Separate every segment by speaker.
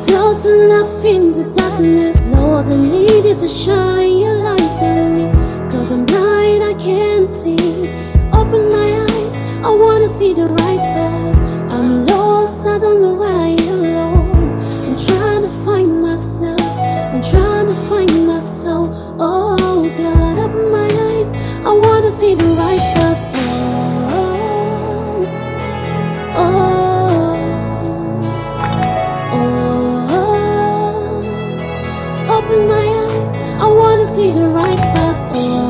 Speaker 1: told to laugh in the darkness. Lord, I need you to shine your light on me. Cause I'm blind, I can't see. Open my eyes, I wanna see the right path. I'm lost, I don't know why you're alone. I'm trying to find myself, I'm trying to find my soul. Oh God, open my eyes, I wanna see the right path. Oh, open my eyes, I wanna see the right path.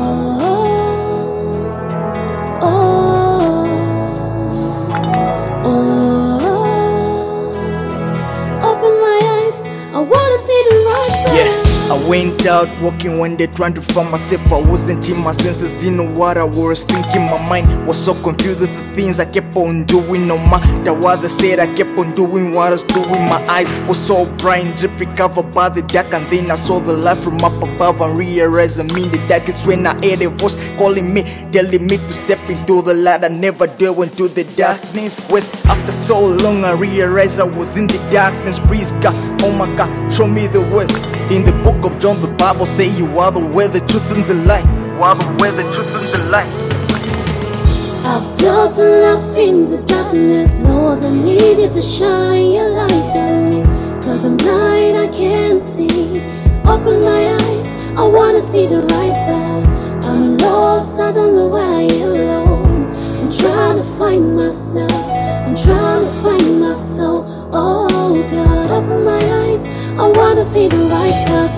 Speaker 1: Open my eyes, I wanna see the right path.
Speaker 2: Yeah, I went out walking one day trying to find myself. I wasn't in my senses, didn't know what I was thinking. My mind was so confused with the things I kept on doing. No matter what they said, I kept on doing what I was doing. My eyes were so bright, dripping covered by the dark. And then I saw the light from up above and realized I'm in the dark. It's when I heard a voice calling me, telling me to step into the light. I never dare into the darkness. West after so long, I realized I was in the darkness. Please God, oh my God, show me the way. In the book of John, the Bible say you are the way, the truth and the light. You are the way, the truth and the light.
Speaker 1: I've told to laugh in the darkness. Lord, I need you to shine your light on me. Cause I'm blind, I can't see. Open my eyes, I wanna see the right path. I'm lost, I don't know why you're alone. I'm trying to find myself, I'm trying to find my soul. Oh God, open my eyes, I wanna see the right path.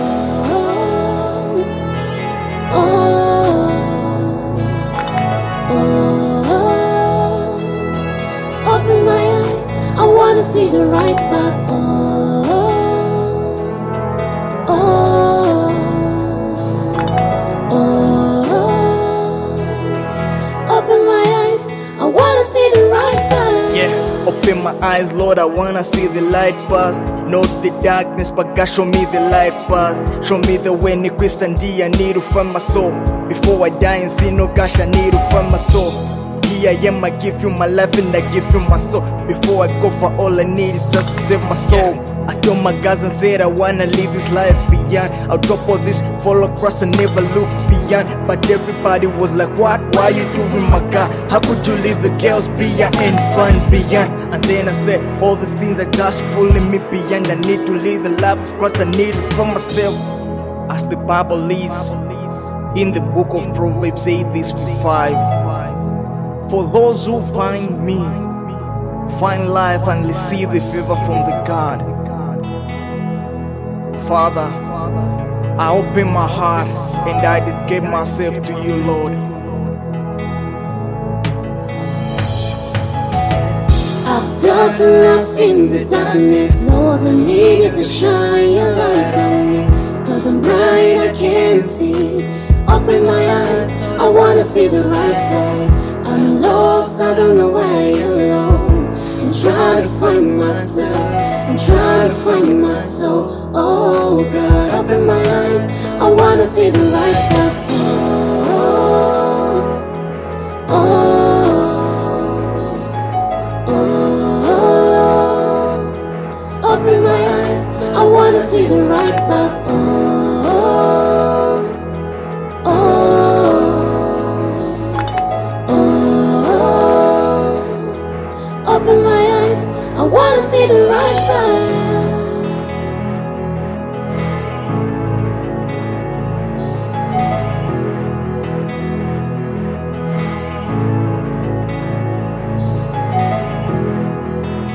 Speaker 1: Open my eyes, I wanna see the right path. Open my eyes, I wanna see the right path.
Speaker 2: Yeah, open my eyes, Lord, I wanna see the light path. Not the darkness, but God, show me the light path. Show me the way, Niquis and D, I need to find my soul. Before I die and see no gosh, I need to find my soul. Here I am, I give you my life and I give you my soul. Before I go, for all I need is just to save my soul. I told my guys and said I wanna live this life beyond. I'll drop all this, follow Christ and never look beyond. But everybody was like, what? Why you doing, my God? How could you leave the girls beyond and fun beyond? And then I said, all the things are just pulling me beyond. I need to live the life of Christ, I need it for myself. As the Bible is in the book of Proverbs 8:5. For those who find me, find life and receive the favor from the God. Father, I open my heart and I dedicate myself to you, Lord.
Speaker 1: I've told to laugh in the darkness. Lord, I need you to shine your light on me. Cause I'm blind, I can't see. Open my eyes, I wanna see the right path. I'm lost, I don't know why you're alone. I'm trying to find myself, I'm trying to find my soul. Oh God, open my eyes, I wanna see the right path. Open my eyes, I wanna see the right path. Open my eyes, I wanna see the right path.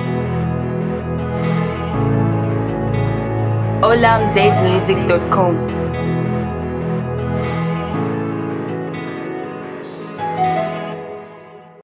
Speaker 3: olamzmusic.com